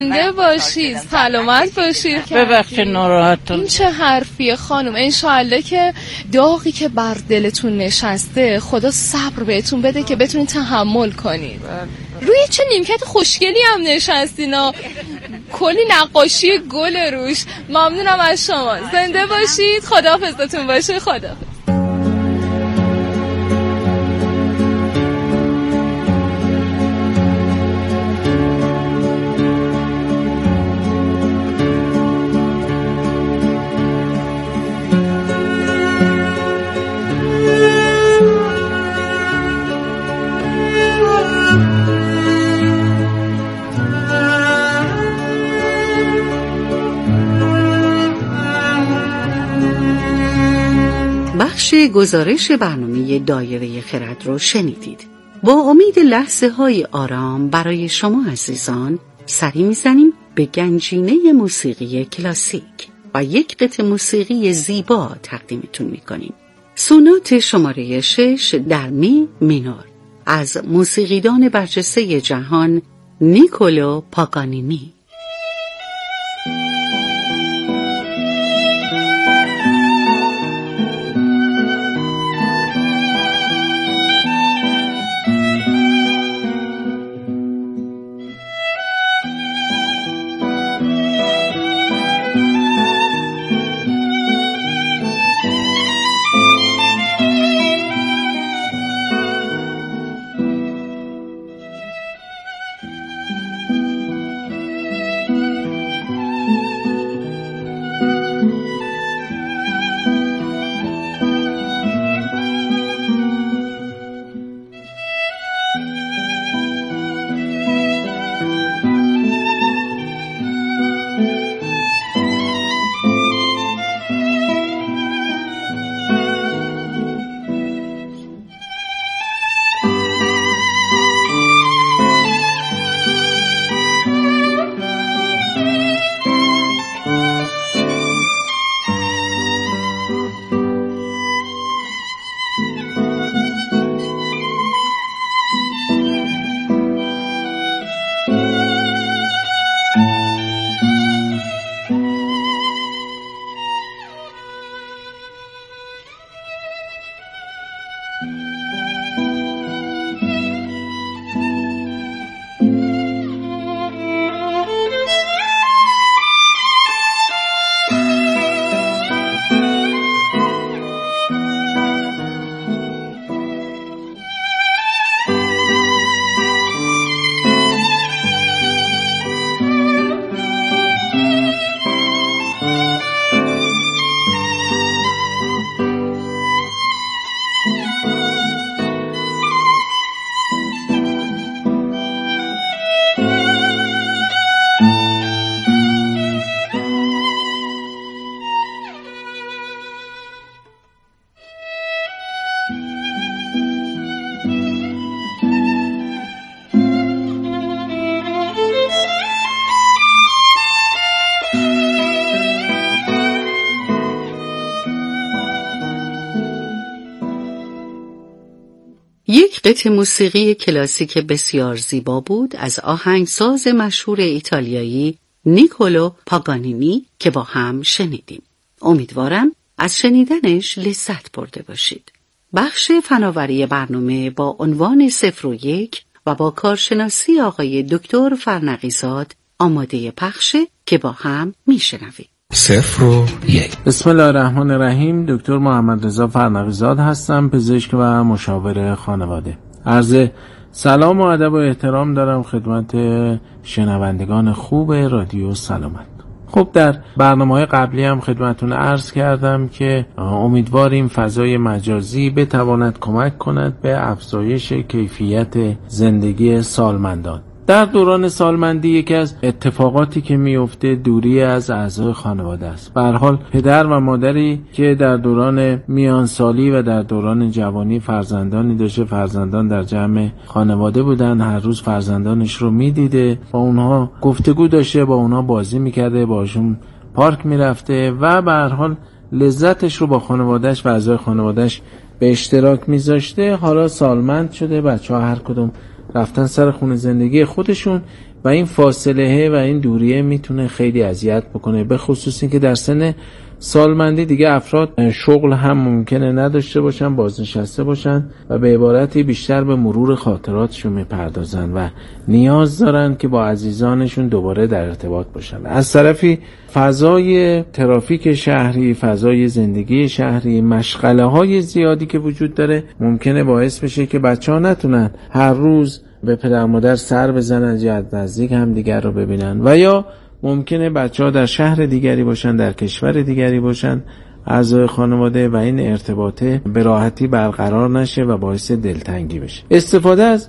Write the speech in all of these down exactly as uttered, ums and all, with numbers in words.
زنده باشید، سلامت باشید. ببخشید ناراحتم. این چه حرفیه خانم؟ انشالله که داغی که بر دلتون نشسته خدا صبر بهتون بده که بتونید تحمل کنید. روی چه نیمکت خوشگلی هم نشستینا، کلی نقاشی گل روش. ممنونم از شما، زنده باشید، خداحافظتون باشه. خداحافظ. بخش گزارش برنامه دایره خرد رو شنیدید. با امید لحظه های آرام برای شما عزیزان سری میزنیم به گنجینه موسیقی کلاسیک و یک قطعه موسیقی زیبا تقدیمتون میکنیم. سونات شماره شش در می مینور از موسیقیدان برجسته جهان نیکولو پاگانینی. یک قطعه موسیقی کلاسیک بسیار زیبا بود از آهنگساز مشهور ایتالیایی نیکولو پاگانینی که با هم شنیدیم. امیدوارم از شنیدنش لذت برده باشید. بخش فناوری برنامه با عنوان صفر و یک و با کارشناسی آقای دکتر فرنقیزاد آماده پخشه که با هم میشنویم. صفر و یک. بسم الله الرحمن الرحیم. دکتر محمد رضا فرنقیزاد هستم، پزشک و مشاور خانواده. عرض سلام و ادب و احترام دارم خدمت شنوندگان خوب رادیو سلامت. خب در برنامه‌های قبلی هم خدمتتون عرض کردم که امیدواریم فضای مجازی بتواند کمک کند به افزایش کیفیت زندگی سالمندان. در دوران سالمندی یکی از اتفاقاتی که میفته دوری از اعضای خانواده است. به هر حال پدر و مادری که در دوران میانسالی و در دوران جوانی فرزندانی داشته، فرزندان در جمع خانواده بودن، هر روز فرزندانش رو میدیده، با اونها گفتگو داشته، با اونها بازی میکرده، باشون پارک میرفته و به هر حال لذتش رو با خانوادهش و اعضای خانوادهش به اشتراک میذاشته. حالا سالمند شده، بچه‌ها هر کدوم رفتن سر خونه زندگی خودشون، و این فاصله و این دوریه میتونه خیلی اذیت بکنه، به خصوص این که در سن سالمندی دیگه افراد شغل هم ممکنه نداشته باشن، بازنشسته باشن و به عبارتی بیشتر به مرور خاطراتشون میپردازن و نیاز دارن که با عزیزانشون دوباره در ارتباط باشن. از طرفی فضای ترافیک شهری، فضای زندگی شهری، مشغله های زیادی که وجود داره ممکنه باعث بشه که بچه ها نتونن هر روز به پدر مادر سر بزنن یا از نزدیک هم دیگر رو ببینن، و یا ممکنه بچه ها در شهر دیگری باشن، در کشور دیگری باشن، اعضای خانواده، و این ارتباطه به راحتی برقرار نشه و باعث دلتنگی بشه. استفاده از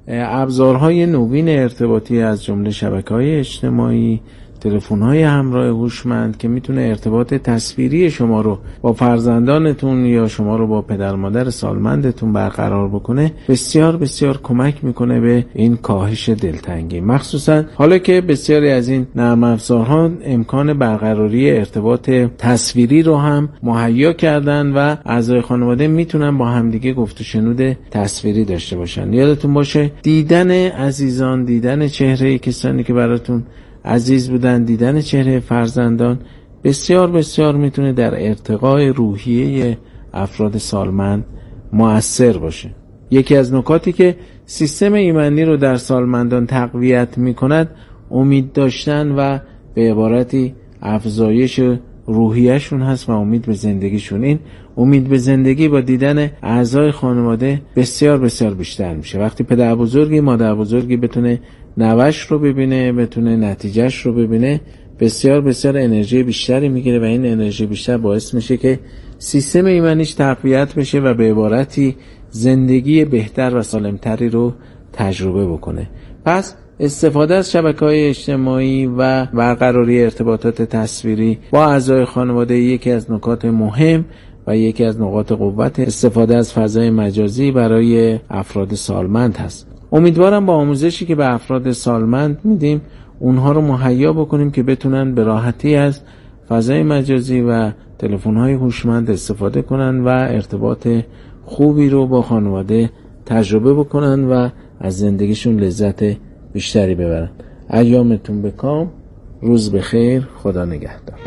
ابزارهای نوین ارتباطی از جمله شبکه‌های اجتماعی، تلفن‌های همراه هوشمند که میتونه ارتباط تصویری شما رو با فرزندانتون یا شما رو با پدر مادر سالمندتون برقرار بکنه، بسیار بسیار کمک میکنه به این کاهش دلتنگی، مخصوصا حالا که بسیاری از این نرم افزارها امکان برقراری ارتباط تصویری رو هم مهیا کردن و اعضای خانواده میتونن با همدیگه گفت و شنود تصویری داشته باشن. یادتون باشه دیدن عزیزان، دیدن چهره کسانی که براتون عزیز بودن، دیدن چهره فرزندان بسیار بسیار میتونه در ارتقای روحیه افراد سالمند مؤثر باشه. یکی از نکاتی که سیستم ایمنی رو در سالمندان تقویت میکند امید داشتن و به عبارتی افزایش روحیه‌شون هست و امید به زندگیشون. این امید به زندگی با دیدن اعضای خانواده بسیار بسیار بیشتر میشه. وقتی پدر بزرگی، مادر بزرگی بتونه نوش رو ببینه، بتونه نتیجهش رو ببینه، بسیار بسیار انرژی بیشتری میگیره و این انرژی بیشتر باعث میشه که سیستم ایمنیش تقویت بشه و به عبارتی زندگی بهتر و سالمتری رو تجربه بکنه. پس استفاده از شبکه‌های اجتماعی و برقراری ارتباطات تصویری با اعضای خانواده یکی از نکات مهم و یکی از نقاط قوت استفاده از فضای مجازی برای افراد سالمند هست. امیدوارم با آموزشی که به افراد سالمند میدیم اونها رو مهیا بکنیم که بتونن به راحتی از فضای مجازی و تلفن‌های هوشمند استفاده کنن و ارتباط خوبی رو با خانواده تجربه بکنن و از زندگیشون لذت بیشتری ببرن. ایامتون بکام، روز بخیر، خدا نگهدار.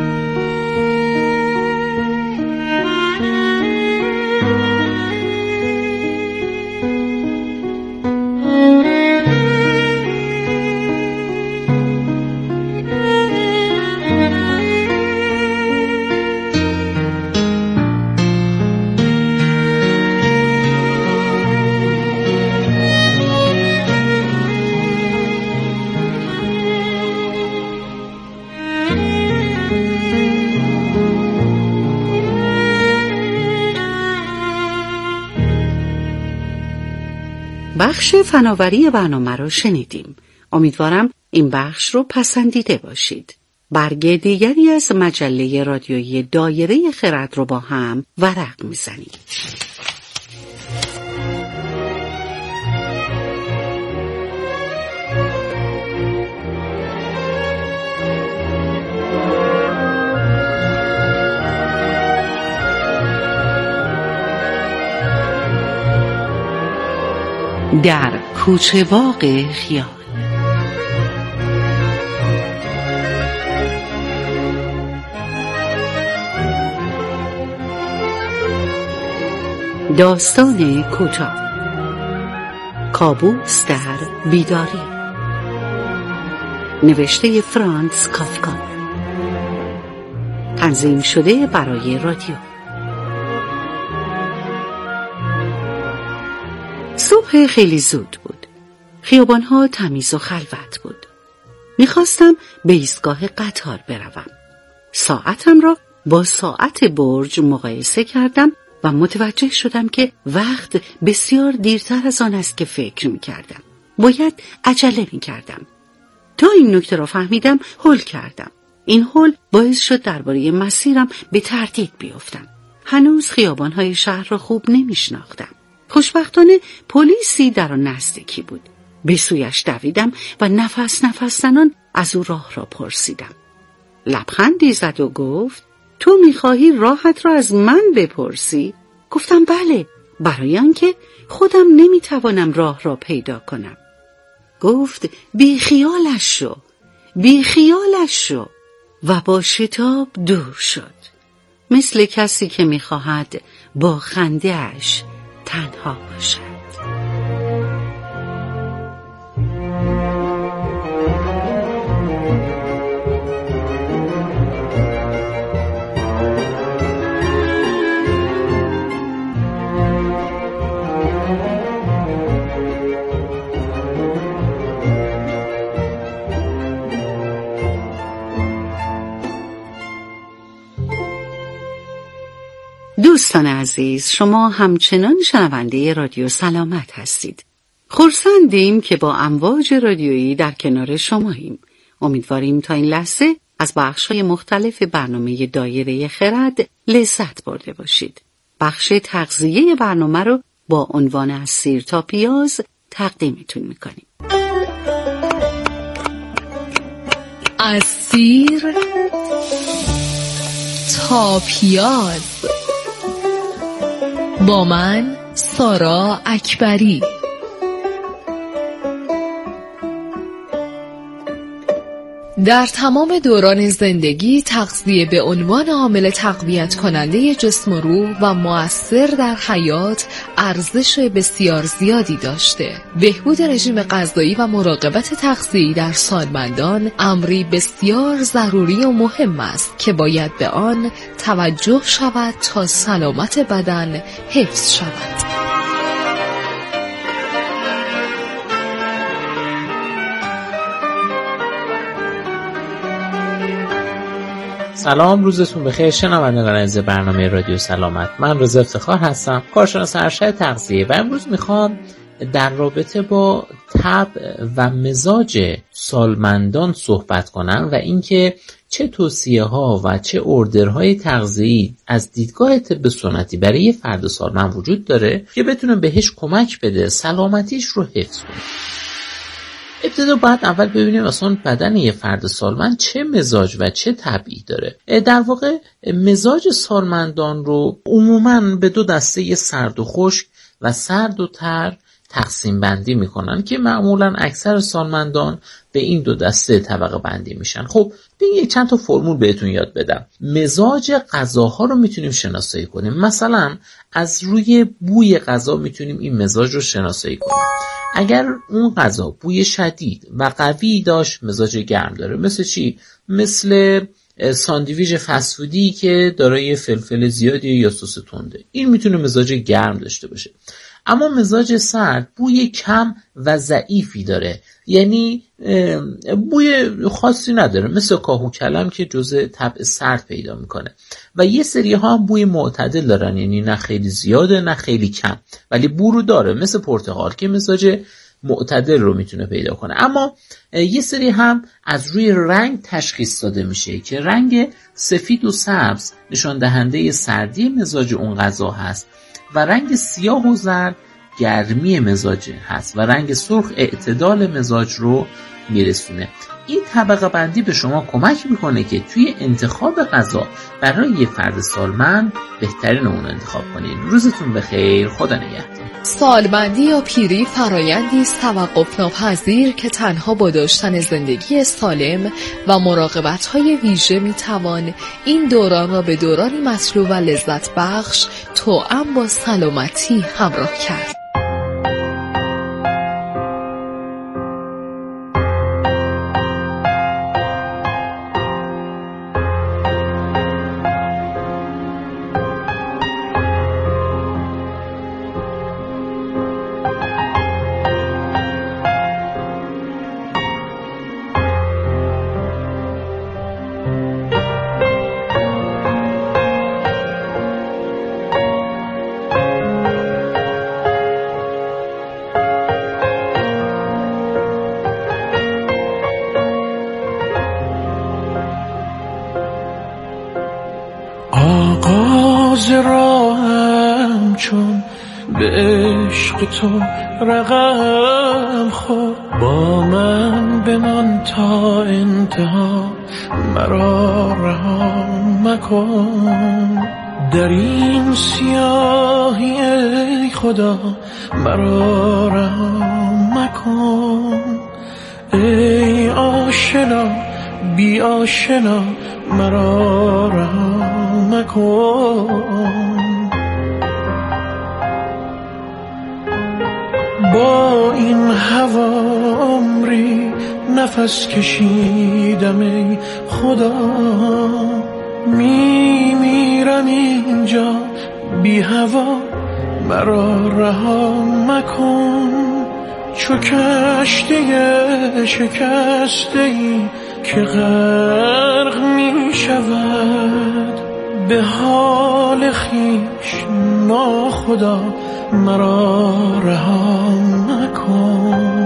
بخش فناوری برنامه رو شنیدیم. امیدوارم این بخش رو پسندیده باشید. برگ دیگری از مجله رادیویی دایره خرد رو با هم ورق میزنیم. در کوچه باغ خیال. داستان کوتاه، کابوس در بیداری، نوشته فرانتس کافکا، تنظیم شده برای رادیو. صبح خیلی زود بود. خیابان‌ها تمیز و خلوت بود. می‌خواستم به ایستگاه قطار بروم. ساعتم را با ساعت برج مقایسه کردم و متوجه شدم که وقت بسیار دیرتر از آن است که فکر می‌کردم. باید عجله می‌کردم. تا این نکته را فهمیدم هول کردم. این هول باعث شد درباره مسیرم به تردید بیفتم. هنوز خیابان‌های شهر را خوب نمی‌شناختم. خوشبختانه پلیسی در آن نزدیکی بود. به سویش دویدم و نفس نفس زنان از او راه را پرسیدم. لبخندی زد و گفت: تو میخواهی راهت را از من بپرسی؟ گفتم بله، برای آنکه خودم نمیتوانم راه را پیدا کنم. گفت بی خیالش شو، بی خیالش شو و با شتاب دور شد، مثل کسی که می‌خواهد با خنده‌اش تنها باشد. دوستان عزیز، شما همچنان شنونده رادیو سلامت هستید. خرسندیم که با امواج رادیویی در کنار شماییم. امیدواریم تا این لحظه از بخش‌های مختلف برنامه دایره خرد لذت برده باشید. بخش تغذیه برنامه رو با عنوان از سیر تا پیاز تقدیمتون میکنیم. از سیر تا پیاز با من سارا اکبری. در تمام دوران زندگی تغذیه به عنوان عامل تقویت کننده جسم و روح و مؤثر در حیات ارزش بسیار زیادی داشته. بهبود رژیم غذایی و مراقبت تغذیه‌ای در سالمندان امری بسیار ضروری و مهم است که باید به آن توجه شود تا سلامت بدن حفظ شود. سلام، روزتون بخیر شنوندگان عزیز برنامه رادیو سلامت. من رضا افتخار هستم، کارشناس ارشد تغذیه و امروز میخوام در رابطه با طبع و مزاج سالمندان صحبت کنم و اینکه چه توصیه ها و چه اردرهای تغذیه‌ای از دیدگاه طب سنتی برای یه فرد سالمند وجود داره که بتونه بهش کمک بده سلامتیش رو حفظ کنه. ابتدا باید اول ببینیم اصلا بدن یه فرد سالمند چه مزاج و چه طبعی داره. در واقع مزاج سالمندان رو عموماً به دو دسته سرد و خشک و سرد و تر تقسیم بندی میکنن که معمولاً اکثر سالمندان به این دو دسته طبقه بندی میشن. خب ببین یک چند تا فرمول بهتون یاد بدم. مزاج غذاها رو میتونیم شناسایی کنیم. مثلا از روی بوی غذا میتونیم این مزاج رو شناسایی کنیم. اگر اون غذا بوی شدید و قوی داشت مزاج گرم داره. مثل چی؟ مثل ساندویچ فسفودی که دارای فلفل زیادی یا سس تنده. این میتونه مزاج گرم داشته باشه. اما مزاج سرد بوی کم و ضعیفی داره، یعنی بوی خاصی نداره، مثل کاهو کلم که جزء طبع سرد پیدا میکنه. و یه سری ها هم بوی معتدل دارن، یعنی نه خیلی زیاده نه خیلی کم، ولی بو رو داره، مثل پرتقال که مزاج معتدل رو میتونه پیدا کنه. اما یه سری هم از روی رنگ تشخیص داده میشه که رنگ سفید و سبز نشان دهنده سردی مزاج اون غذا هست و رنگ سیاه و زرد گرمی مزاج هست و رنگ سرخ اعتدال مزاج رو میرسونه. این طبقه بندی به شما کمک میکنه که توی انتخاب غذا برای یه فرد سالمند بهترین اون انتخاب کنید. روزتون بخیر، خدا نگهدار. سالمندی یا پیری فرایندی است توقف ناپذیر که تنها با داشتن زندگی سالم و مراقبت‌های ویژه میتوان این دوران را به دورانی مطلوب و لذت بخش توأم با سلامتی همراه کرد. آغاز راهم چون به عشق تو رقم خور، با من بمان تا انتها، مرا رها مکن. در این سیاهی ای خدا مرا رها مکن. ای آشنا بی آشنا مرا رها مکن. با این هوا عمری نفس کشیدم ای خدا، می میرم اینجا بی هوا مرا رها مکن. چو کشتی شکسته ای که غرق می شود، به حال خویش ناخدا مرا رها مکن.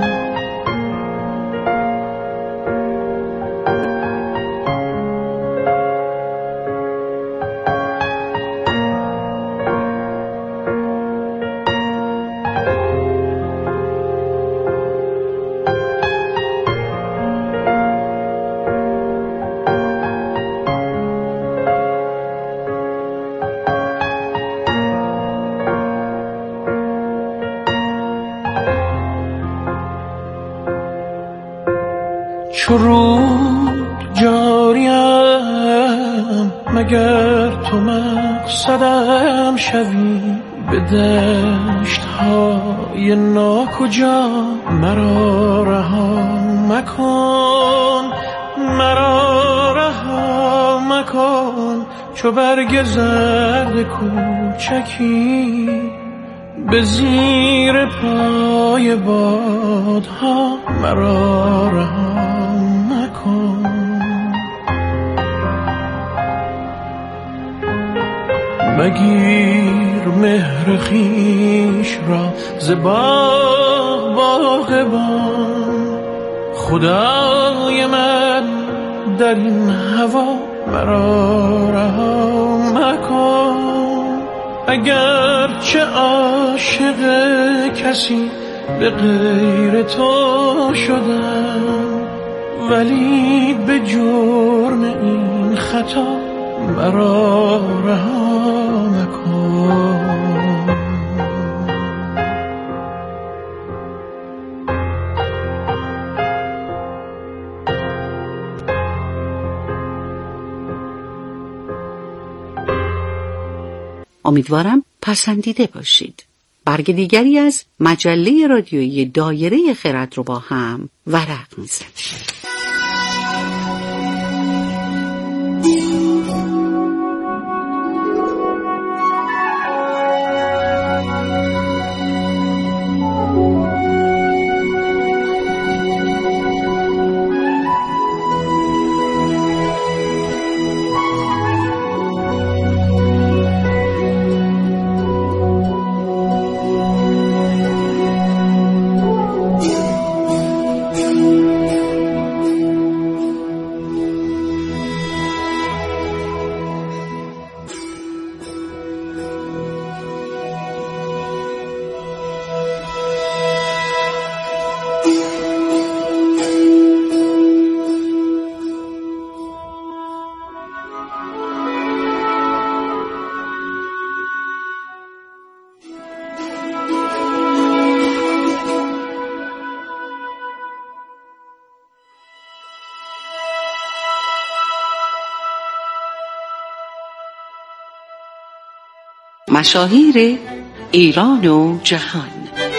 چو رود جاریم مگر تو مقصدم شوی، به دشت های ناکجا مرا رها مکن. مرا رها مکن چو برگ زرد کوچکی، به زیر پای بادها مرا رها مکن. مگیر مهر خویش را ز باغ باغبان، خدای من در این هوا مرا رها مکن. اگر چه عاشق کسی به غیر تو شدم، ولی به جرم این خطا مرا رها مکن. امیدوارم پسندیده باشید. برگ دیگری از مجله رادیویی دایره خرد رو با هم ورق می‌زنیم. مشاهیر ایران و جهان.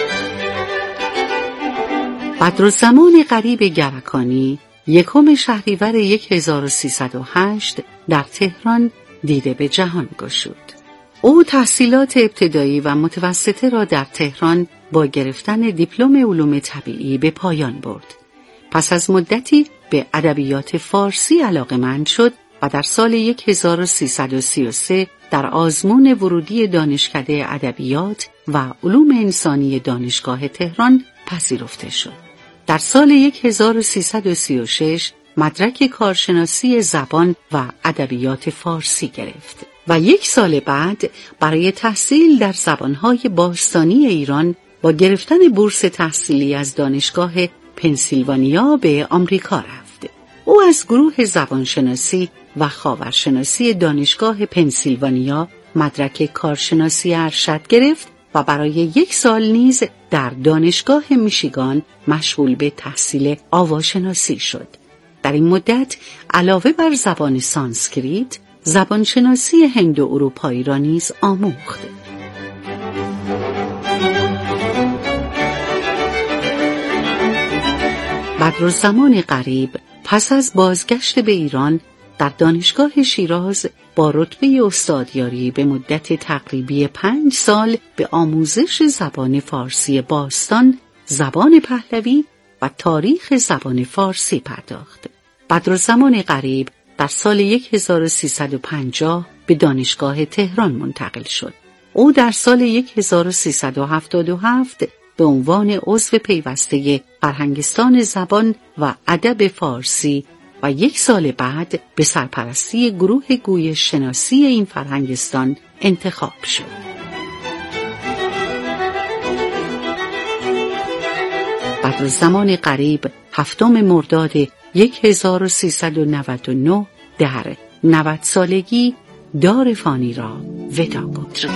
بدرالزمان غریب گرکانی یکم شهریور هزار و سیصد و هشت در تهران دیده به جهان گشود. او تحصیلات ابتدایی و متوسطه را در تهران با گرفتن دیپلم علوم طبیعی به پایان برد. پس از مدتی به ادبیات فارسی علاقه‌مند شد و در سال هزار و سیصد و سی و سه در آزمون ورودی دانشکده ادبیات و علوم انسانی دانشگاه تهران پذیرفته شد. در سال هزار و سیصد و سی و شش مدرک کارشناسی زبان و ادبیات فارسی گرفت و یک سال بعد برای تحصیل در زبانهای باستانی ایران با گرفتن بورس تحصیلی از دانشگاه پنسیلوانیا به آمریکا رفت. او از گروه زبانشناسی و خاورشناسی دانشگاه پنسیلوانیا مدرک کارشناسی ارشد گرفت و برای یک سال نیز در دانشگاه میشیگان مشغول به تحصیل آواشناسی شد. در این مدت علاوه بر زبان سانسکریت، زبانشناسی هند و اروپایی را نیز آموخت. بدرالزمان غریب پس از بازگشت به ایران در دانشگاه شیراز با رتبه استادیاری به مدت تقریبی پنج سال به آموزش زبان فارسی باستان، زبان پهلوی و تاریخ زبان فارسی پرداخت. بدرالزمان غریب در سال هزار و سیصد و پنجاه به دانشگاه تهران منتقل شد. او در سال هزار و سیصد و هفتاد و هفت به عنوان عضو پیوسته فرهنگستان زبان و ادب فارسی و یک سال بعد به سرپرستی گروه گویش شناسی این فرهنگستان انتخاب شد. بدرالزمان غریب هفتم مرداد هزار و سیصد و نود و نه در نود سالگی دار فانی را وداع گفت.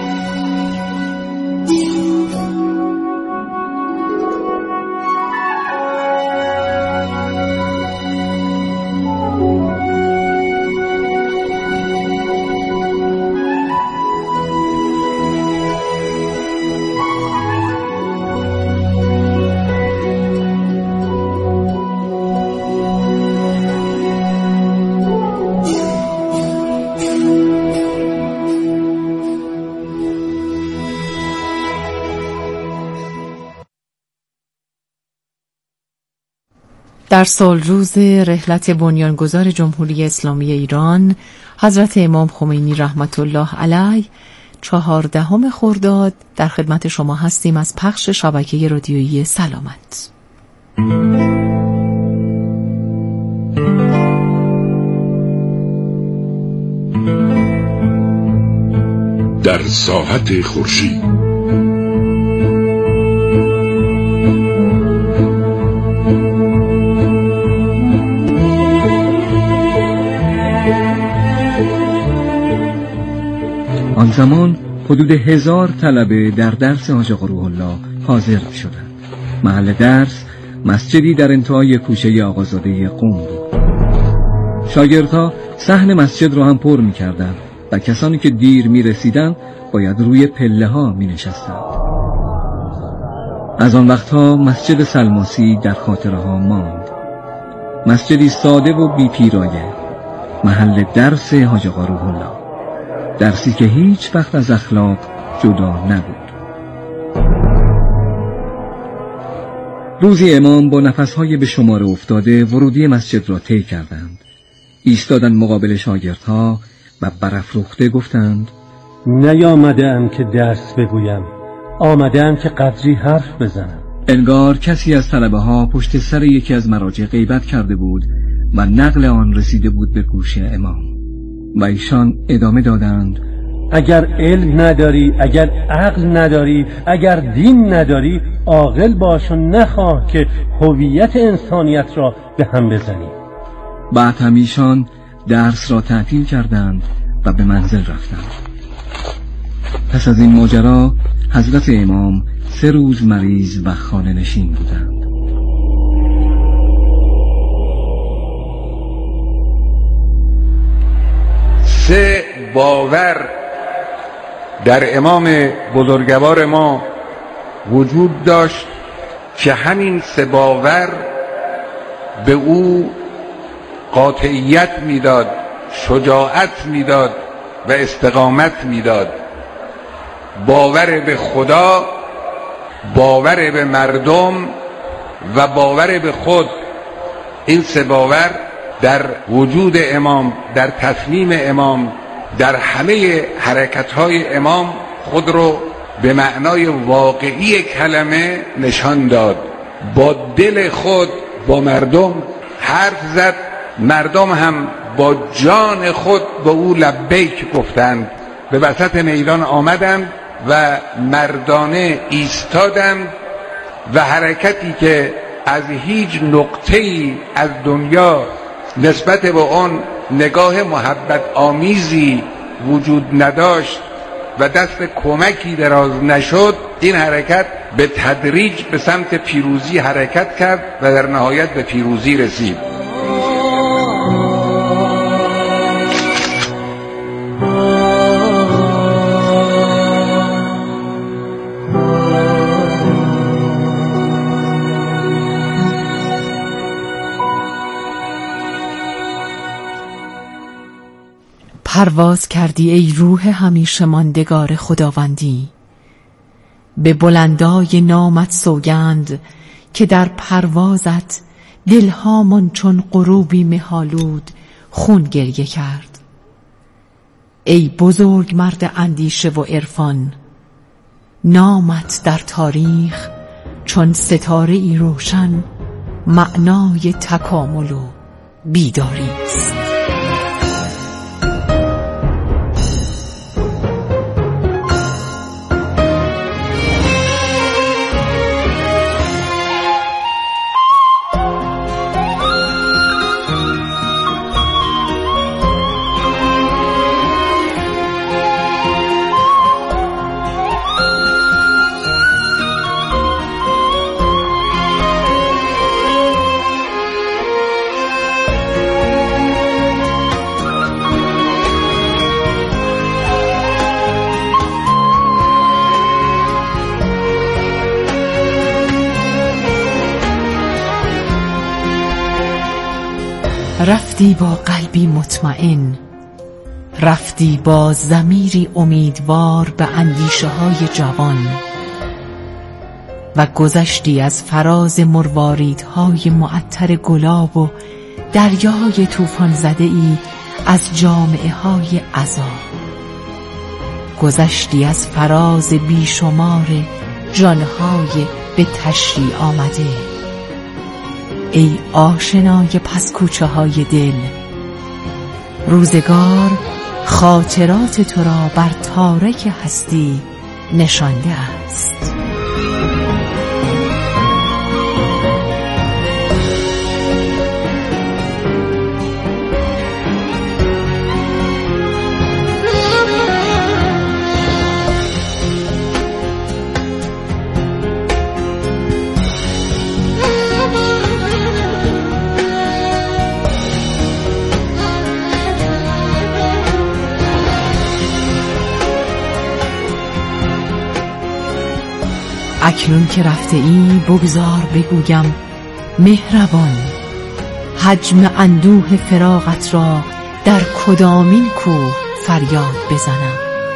در سال روز رحلت بنیانگذار جمهوری اسلامی ایران حضرت امام خمینی رحمت الله علیه چهاردهم خرداد در خدمت شما هستیم از پخش شبکه رادیویی سلامت. در ساحت خورشید آن زمان حدود هزار طلبه در درس حاج آقا روح الله حاضر شدند. محل درس مسجدی در انتهای کوچه آقازاده قم بود. شاگردها صحن مسجد را هم پر می کردند و کسانی که دیر می رسیدند باید روی پله ها می نشستند. از آن وقتها مسجد سلماسی در خاطره ها ماند. مسجدی ساده و بی پیرایه، محل درس حاج آقا روح الله، درسی که هیچ وقت از اخلاق جدا نبود. روزی امام با نفسهای به شمار افتاده ورودی مسجد را طی کردند. ایستادند مقابل شاگردها و برافروخته گفتند: نیامده‌ام که درس بگویم، آمده‌ام که قدری حرف بزنم. انگار کسی از طلبه ها پشت سر یکی از مراجع غیبت کرده بود و نقل آن رسیده بود به گوش امام و ایشان ادامه دادند: اگر علم نداری، اگر عقل نداری، اگر دین نداری، عاقل باش و نخواه که هویت انسانیت را به هم بزنی. بعد هم ایشان درس را تعطیل کردند و به منزل رفتند. پس از این ماجرا حضرت امام سه روز مریض و خانه نشین بودند. سه باور در امام بزرگوار ما وجود داشت که همین سه باور به او قاطعیت میداد، شجاعت میداد و استقامت میداد. باور به خدا، باور به مردم و باور به خود. این سه باور در وجود امام، در تصمیم امام، در همه حرکت‌های امام خود رو به معنای واقعی کلمه نشان داد. با دل خود با مردم حرف زد، مردم هم با جان خود به او لبیک گفتند. به وسط میدان آمدند و مردانه ایستادند و حرکتی که از هیچ نقطه‌ای از دنیا نسبت به آن نگاه محبت آمیزی وجود نداشت و دست کمکی دراز نشد، این حرکت به تدریج به سمت پیروزی حرکت کرد و در نهایت به پیروزی رسید. پرواز کردی ای روح همیشه ماندگار خداوندی، به بلندای نامت سوگند که در پروازت دلهامون چون غروبی مهالود خون گریه کرد. ای بزرگ مرد اندیشه و عرفان، نامت در تاریخ چون ستاره ای روشن معنای تکامل و بیداری است. رفتی با قلبی مطمئن، رفتی با ضمیری امیدوار به اندیشه های جوان و گذشتی از فراز مرواریدهای معطر گلاب و دریای طوفان زده ای از جامعه های عزا. گذشتی از فراز بیشمار جانهای به تشریع آمده. ای آشنای پس کوچه های دل، روزگار خاطرات تو را بر تارک هستی نشانده است. اکنون که رفته ای بگذار بگویم مهربان، حجم اندوه فراقت را در کدامین کوه فریاد بزنم.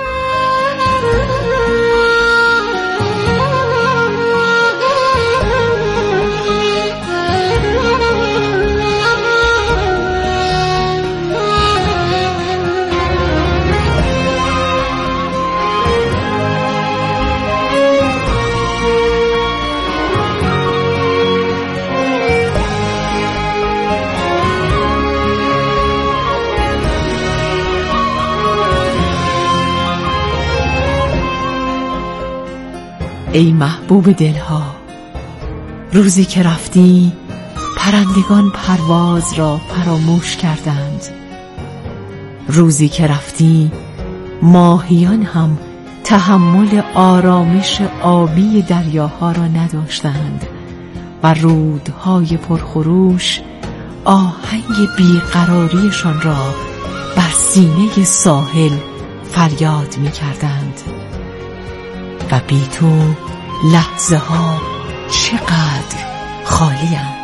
ای محبوب دلها، روزی که رفتی پرندگان پرواز را فراموش کردند. روزی که رفتی ماهیان هم تحمل آرامش آبی دریاها را نداشتند و رودهای پرخروش آهنگ بیقراریشان را بر سینه ساحل فریاد می کردند. و بی تو لحظه ها چقدر خالی اند.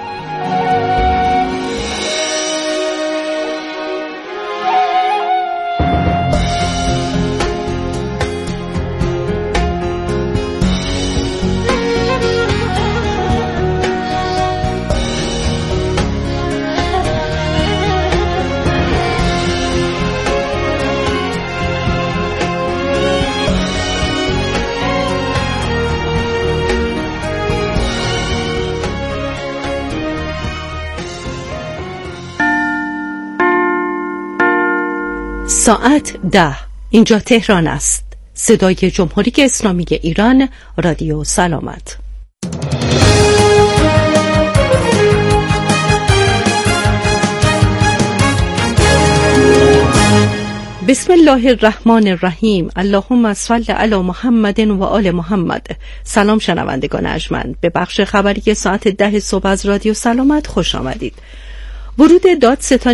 ساعت ده. اینجا تهران است. صدای جمهوری اسلامی ایران، رادیو سلامت. بسم الله الرحمن الرحیم. اللهم صل علی محمد و آل محمد. سلام شنوندگان ارجمند، به بخش خبری ساعت ده صبح از رادیو سلامت خوش آمدید. ورود دادستانی